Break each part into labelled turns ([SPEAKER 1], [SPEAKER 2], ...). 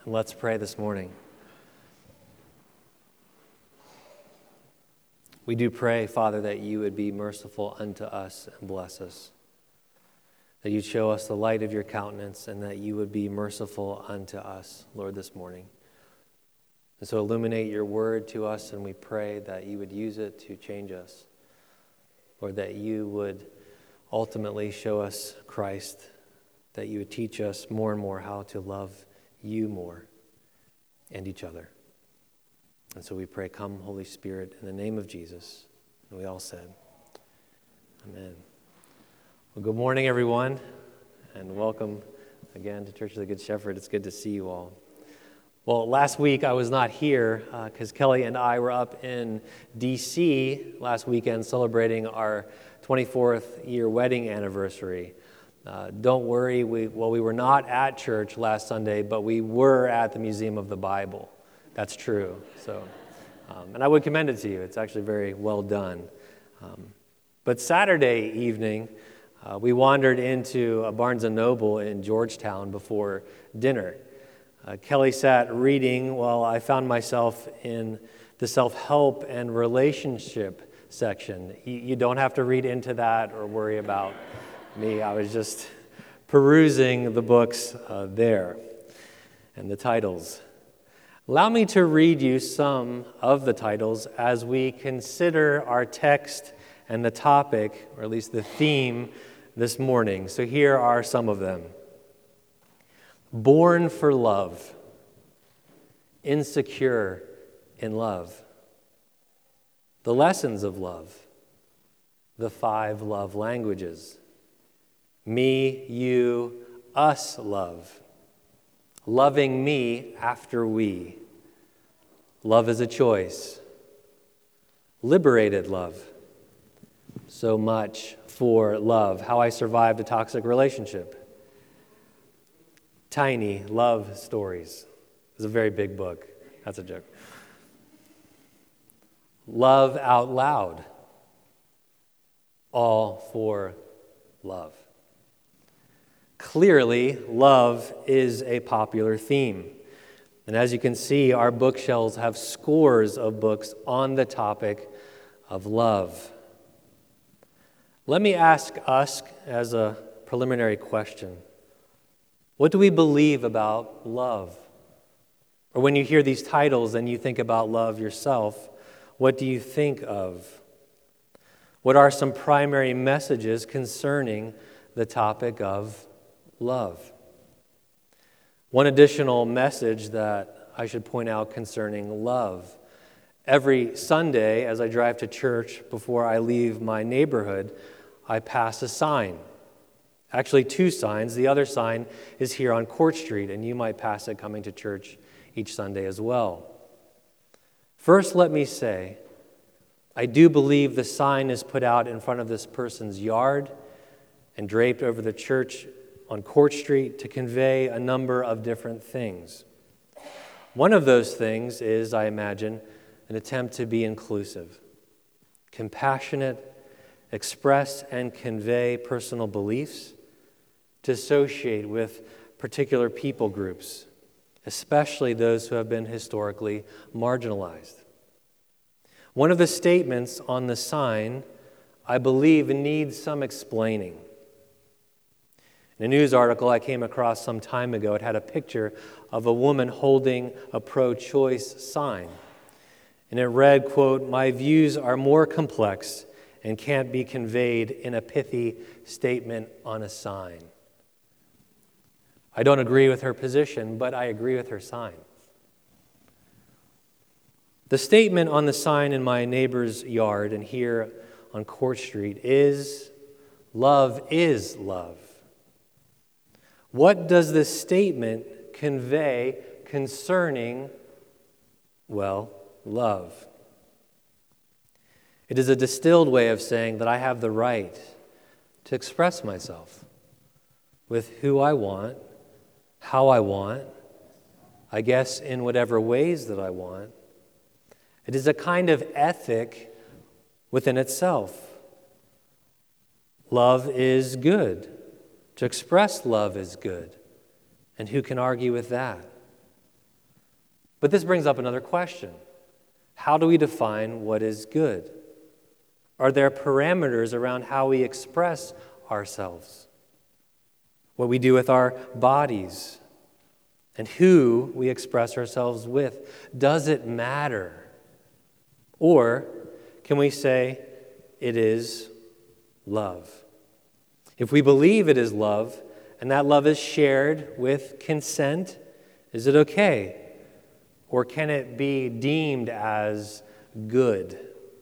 [SPEAKER 1] And let's pray this morning. We do pray, Father, that you would be merciful unto us and bless us, that you'd show us the light of your countenance, and that you would be merciful unto us, Lord, this morning. And so illuminate your word to us, and we pray that you would use it to change us, Lord, that you would ultimately show us Christ, that you would teach us more and more how to love you more and each other. And so we pray, come, Holy Spirit, in the name of Jesus. And we all said, amen. Well, good morning, everyone, and welcome again to Church of the Good Shepherd. It's good to see you all. Well, last week I was not here because Kelly and I were up in D.C. last weekend celebrating our 24th year wedding anniversary. Don't worry, we were not at church last Sunday, but we were at the Museum of the Bible. That's true. So, and I would commend it to you. It's actually very well done. But Saturday evening, we wandered into a Barnes & Noble in Georgetown before dinner. Kelly sat reading while I found myself in the self-help and relationship section. You don't have to read into that or worry about me. I was just perusing the books there and the titles. Allow me to read you some of the titles as we consider our text and the topic, or at least the theme, this morning. So here are some of them. Born for Love, Insecure in Love, The Lessons of Love, The 5 Love Languages, Me, You, Us Love, Loving Me After We, Love is a Choice, Liberated Love, So Much for Love, How I Survived a Toxic Relationship, Tiny Love Stories. It's a very big book. That's a joke. Love Out Loud. All for Love. Clearly, love is a popular theme. And as you can see, our bookshelves have scores of books on the topic of love. Let me ask us as a preliminary question. What do we believe about love? Or when you hear these titles and you think about love yourself, what do you think of? What are some primary messages concerning the topic of love? One additional message that I should point out concerning love. Every Sunday as I drive to church before I leave my neighborhood, I pass a sign. Actually, 2 signs. The other sign is here on Court Street, and you might pass it coming to church each Sunday as well. First, let me say, I do believe the sign is put out in front of this person's yard and draped over the church on Court Street to convey a number of different things. One of those things is, I imagine, an attempt to be inclusive, compassionate, express and convey personal beliefs, to associate with particular people groups, especially those who have been historically marginalized. One of the statements on the sign, I believe, needs some explaining. In a news article I came across some time ago, it had a picture of a woman holding a pro-choice sign. And it read, quote, "My views are more complex and can't be conveyed in a pithy statement on a sign." I don't agree with her position, but I agree with her sign. The statement on the sign in my neighbor's yard and here on Court Street is, "Love is love." What does this statement convey concerning, well, love? It is a distilled way of saying that I have the right to express myself with who I want, how I want, I guess in whatever ways that I want. It is a kind of ethic within itself. Love is good. To express love is good. And who can argue with that? But this brings up another question. How do we define what is good? Are there parameters around how we express ourselves? What we do with our bodies? And who we express ourselves with? Does it matter? Or can we say it is love? If we believe it is love, and that love is shared with consent, is it okay? Or can it be deemed as good?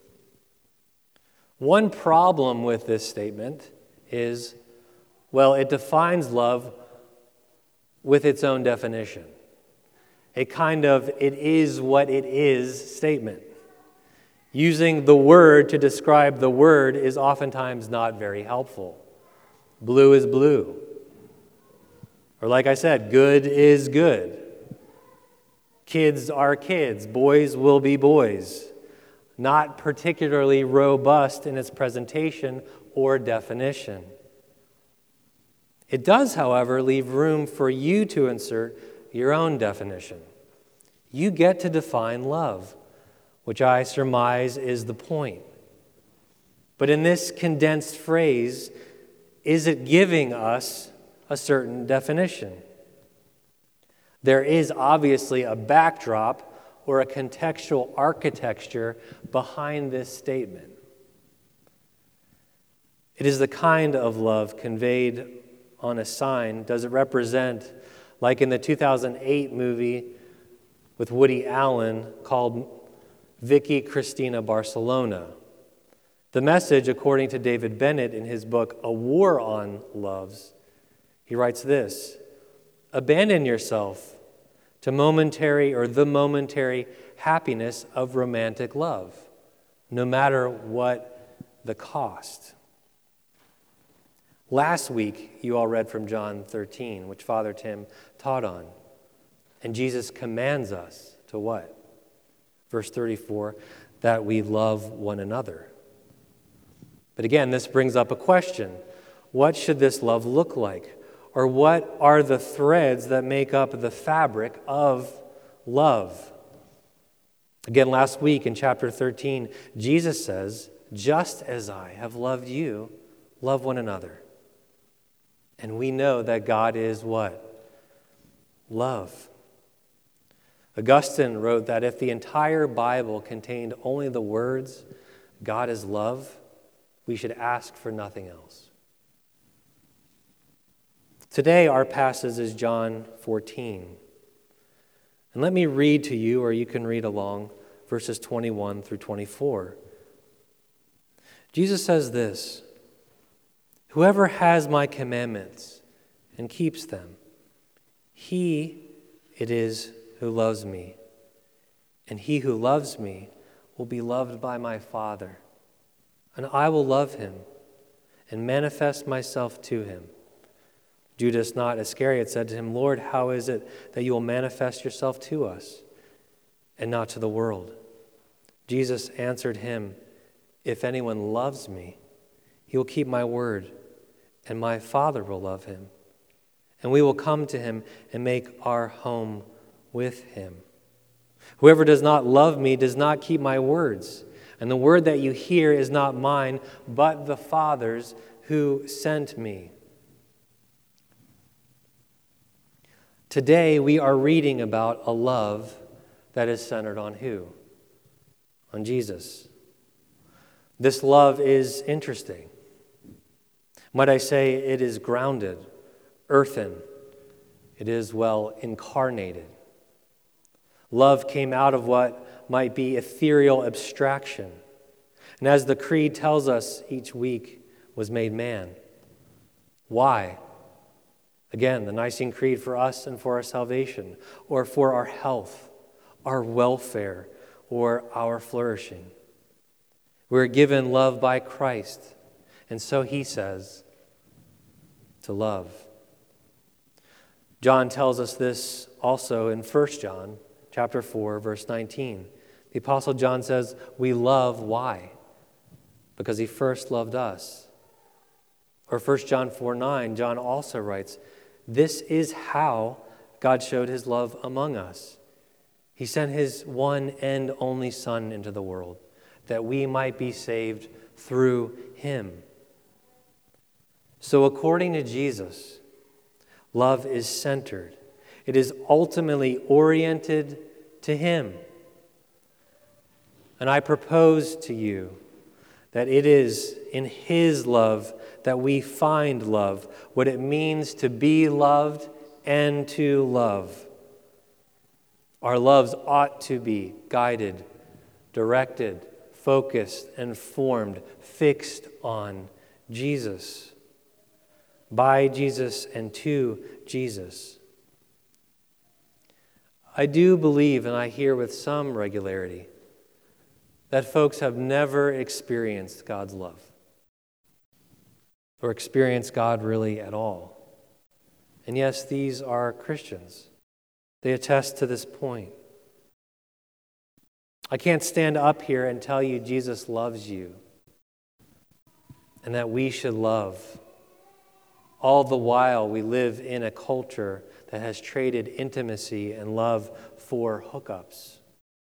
[SPEAKER 1] One problem with this statement is, well, it defines love with its own definition. A kind of "it is what it is" statement. Using the word to describe the word is oftentimes not very helpful. Blue is blue. Or like I said, good is good. Kids are kids. Boys will be boys. Not particularly robust in its presentation or definition. It does, however, leave room for you to insert your own definition. You get to define love, which I surmise is the point. But in this condensed phrase, is it giving us a certain definition? There is obviously a backdrop or a contextual architecture behind this statement. It is the kind of love conveyed on a sign. Does it represent, like in the 2008 movie with Woody Allen called Vicky Cristina Barcelona? The message, according to David Bennett in his book, A War on Loves, he writes this: abandon yourself to the momentary happiness of romantic love, no matter what the cost. Last week, you all read from John 13, which Father Tim taught on. And Jesus commands us to what? Verse 34, that we love one another. But again, this brings up a question. What should this love look like? Or what are the threads that make up the fabric of love? Again, last week in chapter 13, Jesus says, just as I have loved you, love one another. And we know that God is what? Love. Augustine wrote that if the entire Bible contained only the words, God is love, we should ask for nothing else. Today, our passage is John 14. And let me read to you, or you can read along, verses 21 through 24. Jesus says this: whoever has my commandments and keeps them, he it is who loves me. And he who loves me will be loved by my Father. And I will love him and manifest myself to him. Judas, not Iscariot, said to him, Lord, how is it that you will manifest yourself to us and not to the world? Jesus answered him, if anyone loves me, he will keep my word, and my Father will love him. And we will come to him and make our home with him. Whoever does not love me does not keep my words. And the word that you hear is not mine, but the Father's who sent me. Today we are reading about a love that is centered on who? On Jesus. This love is interesting. Might I say it is grounded, earthen. It is, well, incarnated. Love came out of what might be ethereal abstraction. And as the Creed tells us each week, was made man. Why? Again, the Nicene Creed for us and for our salvation, or for our health, our welfare, or our flourishing. We're given love by Christ, and so he says to love. John tells us this also in 1 John chapter 4, verse 19. The Apostle John says, we love, why? Because he first loved us. Or 1 John 4:9, John also writes, this is how God showed his love among us. He sent his one and only Son into the world that we might be saved through him. So according to Jesus, love is centered. It is ultimately oriented to him. And I propose to you that it is in his love that we find love, what it means to be loved and to love. Our loves ought to be guided, directed, focused, and formed, fixed on Jesus, by Jesus and to Jesus. I do believe, and I hear with some regularity, that folks have never experienced God's love or experienced God really at all. And yes, these are Christians. They attest to this point. I can't stand up here and tell you Jesus loves you and that we should love. All the while we live in a culture that has traded intimacy and love for hookups.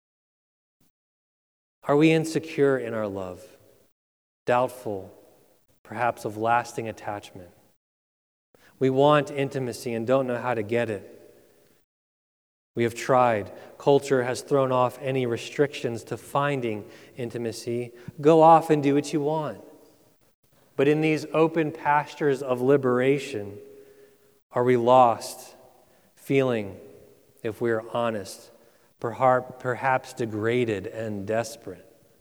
[SPEAKER 1] Are we insecure in our love? Doubtful, perhaps of lasting attachment? We want intimacy and don't know how to get it. We have tried. Culture has thrown off any restrictions to finding intimacy. Go off and do what you want. But in these open pastures of liberation, are we lost, feeling, if we're honest, perhaps degraded and desperate?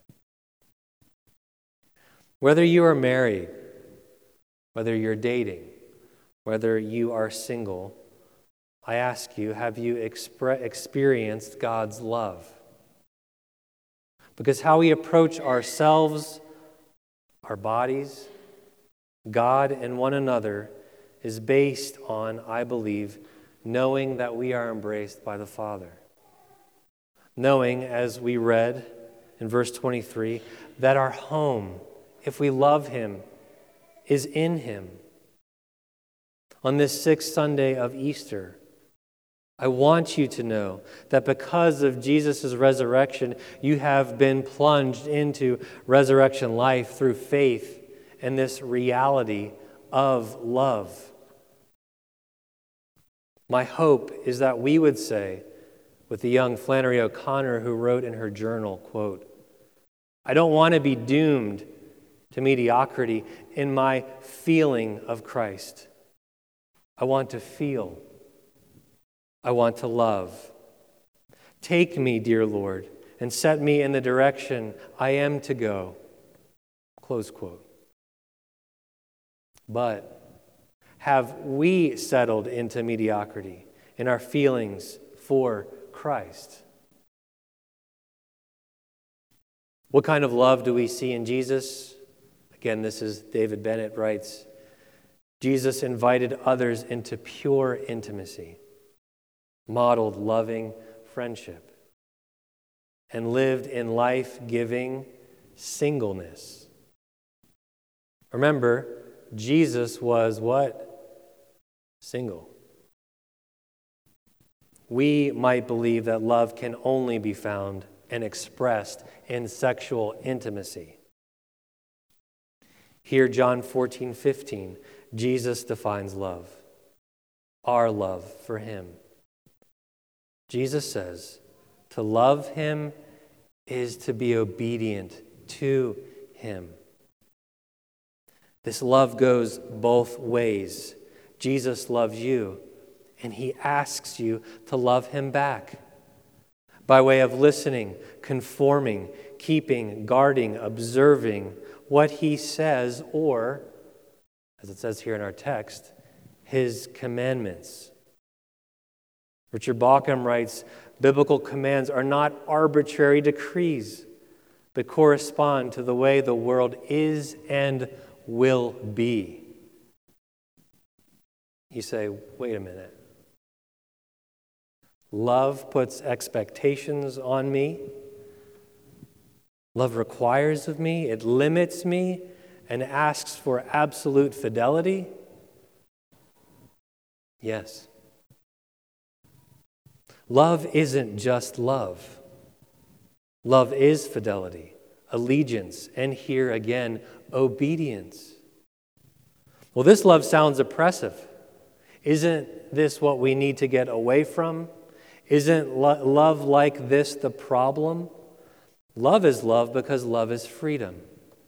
[SPEAKER 1] Whether you are married, whether you're dating, whether you are single, I ask you, have you experienced God's love? Because how we approach ourselves, our bodies, God, and one another is based on, I believe, knowing that we are embraced by the Father. Knowing, as we read in verse 23, that our home, if we love him, is in him. On this sixth Sunday of Easter, I want you to know that because of Jesus' resurrection, you have been plunged into resurrection life through faith and this reality of love. My hope is that we would say, with the young Flannery O'Connor who wrote in her journal, quote, I don't want to be doomed to mediocrity in my feeling of Christ. I want to feel. I want to love. Take me, dear Lord, and set me in the direction I am to go. Close quote. But have we settled into mediocrity in our feelings for Christ? What kind of love do we see in Jesus? Again, this is David Bennett writes, Jesus invited others into pure intimacy, modeled loving friendship, and lived in life-giving singleness. Remember, Jesus was what? Single. We might believe that love can only be found and expressed in sexual intimacy. Here, John 14:15, Jesus defines love, our love for him. Jesus says, to love him is to be obedient to him. This love goes both ways. Jesus loves you, and he asks you to love him back by way of listening, conforming, keeping, guarding, observing what he says, or, as it says here in our text, his commandments. Richard Bauckham writes, biblical commands are not arbitrary decrees, but correspond to the way the world is and will be. You say, wait a minute. Love puts expectations on me. Love requires of me. It limits me and asks for absolute fidelity. Yes. Love isn't just love. Love is fidelity, allegiance, and here again, obedience. Well, this love sounds oppressive. Isn't this what we need to get away from? Isn't love like this the problem? Love is love because love is freedom.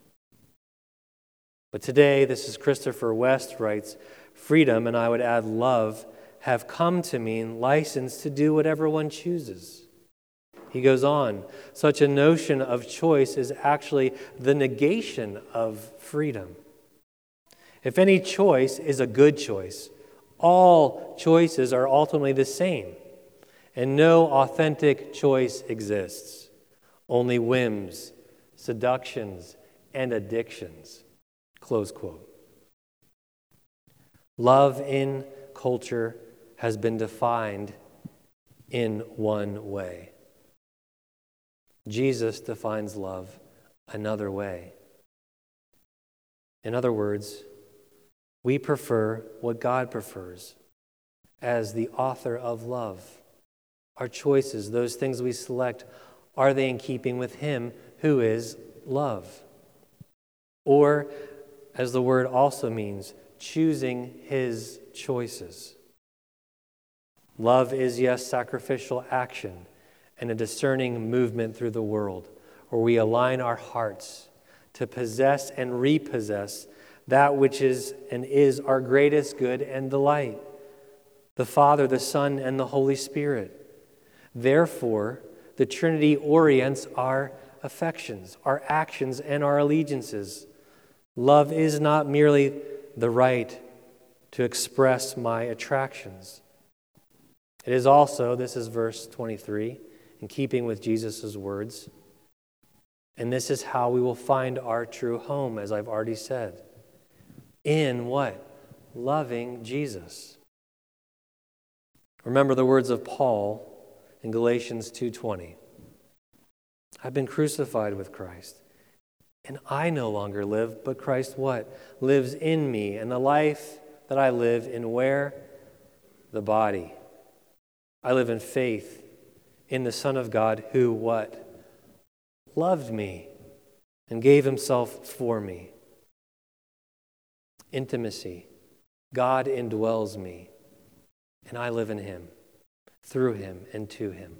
[SPEAKER 1] But today, this is Christopher West writes, freedom, and I would add love, have come to mean license to do whatever one chooses. He goes on, such a notion of choice is actually the negation of freedom. If any choice is a good choice, all choices are ultimately the same, and no authentic choice exists. Only whims, seductions, and addictions. Close quote. Love in culture has been defined in one way. Jesus defines love another way. In other words, we prefer what God prefers as the author of love. Our choices, those things we select, are they in keeping with Him who is love? Or, as the word also means, choosing His choices. Love is, yes, sacrificial action and a discerning movement through the world, where we align our hearts to possess and repossess that which is and is our greatest good and delight, the Father, the Son, and the Holy Spirit. Therefore, the Trinity orients our affections, our actions, and our allegiances. Love is not merely the right to express my attractions. It is also, this is verse 23, in keeping with Jesus' words, and this is how we will find our true home, as I've already said. In what? Loving Jesus. Remember the words of Paul in Galatians 2:20. I've been crucified with Christ, and I no longer live, but Christ what? Lives in me, and the life that I live in where? The body. I live in faith in the Son of God who what? Loved me and gave Himself for me. Intimacy. God indwells me, and I live in Him, through Him, and to Him.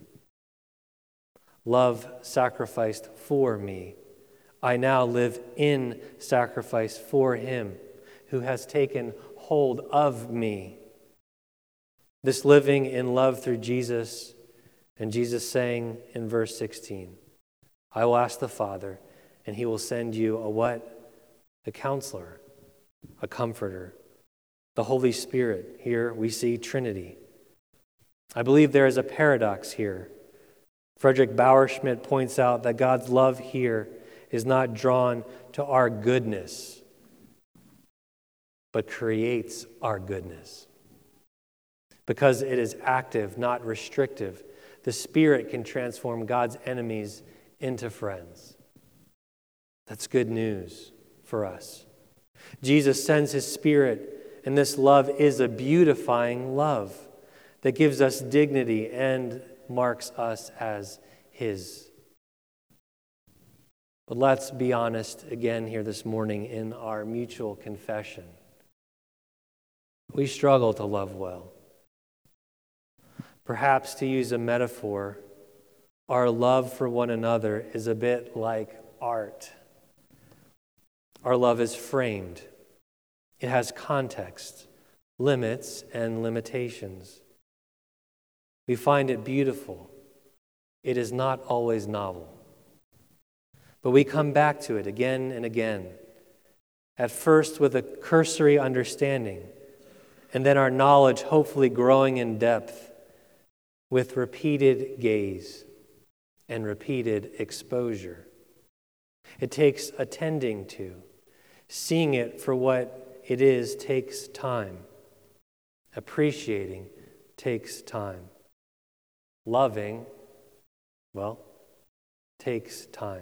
[SPEAKER 1] Love sacrificed for me. I now live in sacrifice for Him who has taken hold of me. This living in love through Jesus, and Jesus saying in verse 16, I will ask the Father, and He will send you a what? A counselor, a comforter, the Holy Spirit. Here we see Trinity. I believe there is a paradox here. Frederick Bauerschmidt points out that God's love here is not drawn to our goodness, but creates our goodness. Because it is active, not restrictive, the Spirit can transform God's enemies into friends. That's good news for us. Jesus sends His Spirit, and this love is a beautifying love that gives us dignity and marks us as His. But let's be honest again here this morning in our mutual confession. We struggle to love well. Perhaps, to use a metaphor, our love for one another is a bit like art. Our love is framed. It has context, limits, and limitations. We find it beautiful. It is not always novel. But we come back to it again and again, at first with a cursory understanding, and then our knowledge hopefully growing in depth with repeated gaze and repeated exposure. It takes attending to. Seeing it for what it is takes time. Appreciating takes time. Loving, well, takes time.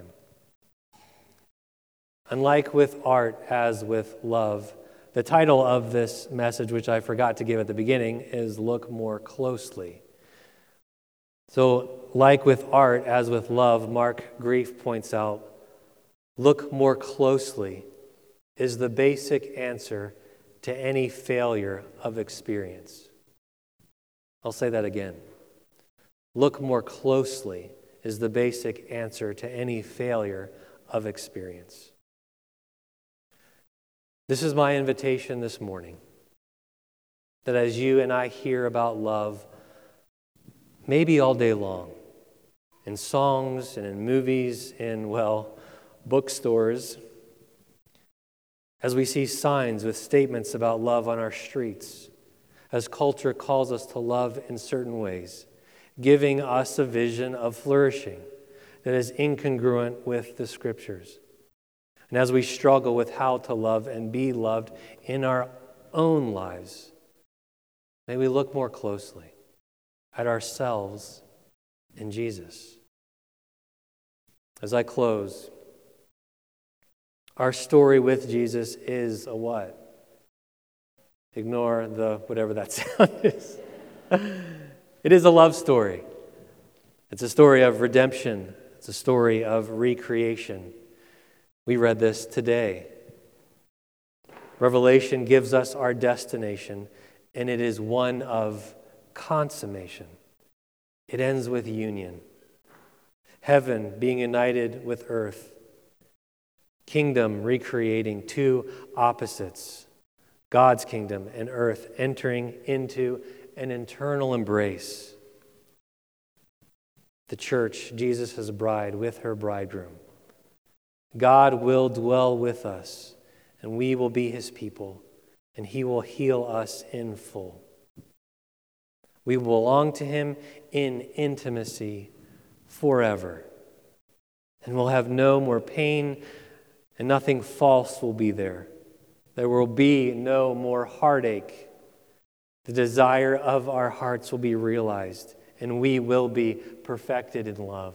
[SPEAKER 1] Unlike with art, as with love, the title of this message, which I forgot to give at the beginning, is Look More Closely. So, like with art, as with love, Mark Grief points out, look more closely is the basic answer to any failure of experience. I'll say that again. Look more closely is the basic answer to any failure of experience. This is my invitation this morning, that as you and I hear about love, maybe all day long, in songs and in movies, in, bookstores, as we see signs with statements about love on our streets, as culture calls us to love in certain ways, giving us a vision of flourishing that is incongruent with the Scriptures. And as we struggle with how to love and be loved in our own lives, may we look more closely at ourselves and Jesus. As I close, our story with Jesus is a what? Ignore the whatever that sound is. It is a love story. It's a story of redemption. It's a story of recreation. We read this today. Revelation gives us our destination, and it is one of consummation. It ends with union. Heaven being united with earth. Kingdom recreating two opposites. God's kingdom and earth entering into an eternal embrace. The church, Jesus' bride with her bridegroom. God will dwell with us, and we will be his people, and he will heal us in full. We belong to him in intimacy forever, and we'll have no more pain, and nothing false will be there. There will be no more heartache. The desire of our hearts will be realized, and we will be perfected in love.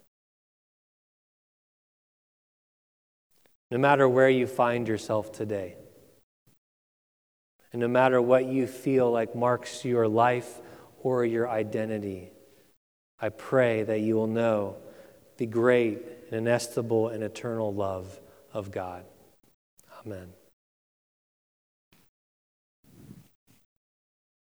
[SPEAKER 1] No matter where you find yourself today, and no matter what you feel like marks your life or your identity, I pray that you will know the great and inestimable and eternal love of God. Amen.